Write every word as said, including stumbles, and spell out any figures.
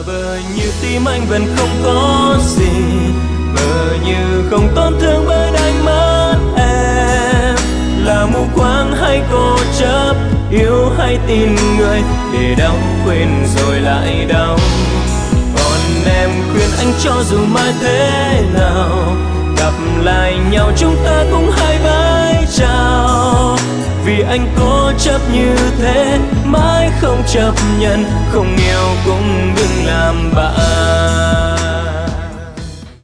vờ như tim anh vẫn không có gì, vờ như không tổn thương bởi đánh mất em. Là mù quáng hay cố chấp, yêu hay tin người để đau quên rồi lại đau. Còn em khuyên anh cho dù mai thế nào, gặp lại nhau chúng ta cũng hai vai chào. Vì anh cố chấp như thế, mãi không chấp nhận, không yêu cũng đừng làm bạn.